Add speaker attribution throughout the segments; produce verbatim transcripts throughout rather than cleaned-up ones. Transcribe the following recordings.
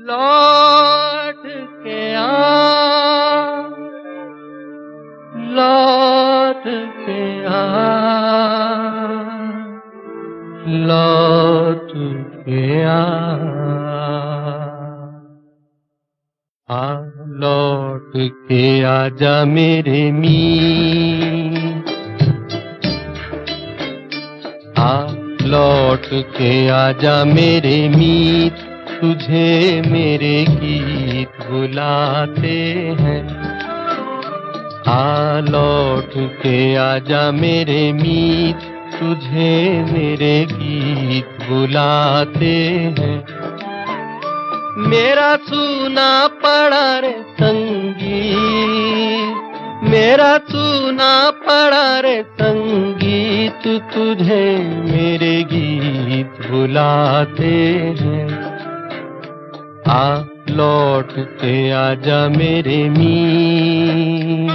Speaker 1: लौट के आ, लौट के आ, लौट के आ, आ लौट के आजा मेरे मीत, आ लौट के आजा मेरे मीत, तुझे मेरे गीत बुलाते हैं। आ लौट के आजा मेरे मीत, तुझे मेरे गीत बुलाते हैं। मेरा सूना पड़ा रे संगीत, मेरा सूना पड़ा रे संगीत, तुझे मेरे गीत बुलाते हैं। आ लौट के आजा मेरे मीत।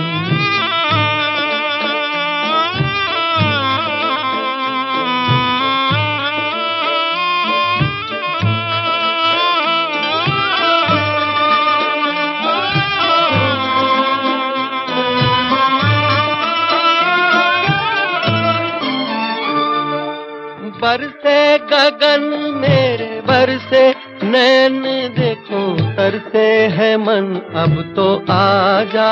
Speaker 1: बरसे गगन मेरे बरसे नैन, देखो तरसे है मन अब तो आजा।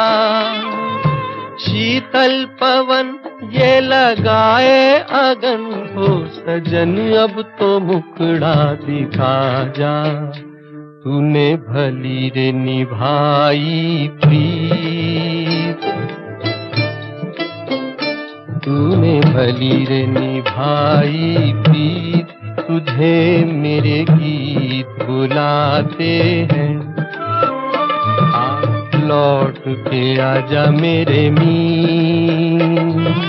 Speaker 1: शीतल पवन ये लगाए अगन, हो सजन अब तो मुखड़ा दिखा जा। तूने भली रे निभाई प्रीत, तूने भली रे निभाई प्रीत, तुझे मेरे गीत बुलाते हैं। आ लौट के आजा मेरे मीत।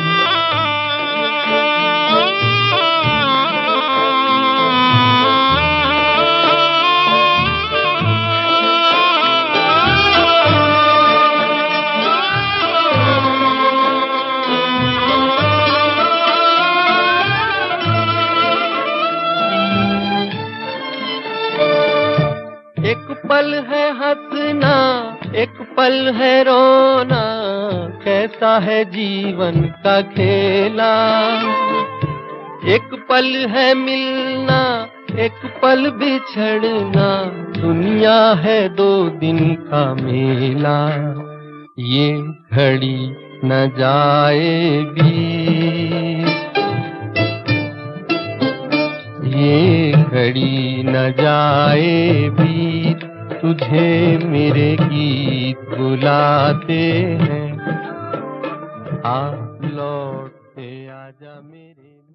Speaker 1: एक पल है हंसना, एक पल है रोना, कैसा है जीवन का खेला। एक पल है मिलना, एक पल बिछड़ना, दुनिया है दो दिन का मेला। ये घड़ी न जाए बीत, ये घड़ी न जाए बीत, तुझे मेरे गीत बुलाते हैं। आ लौट के आजा मेरे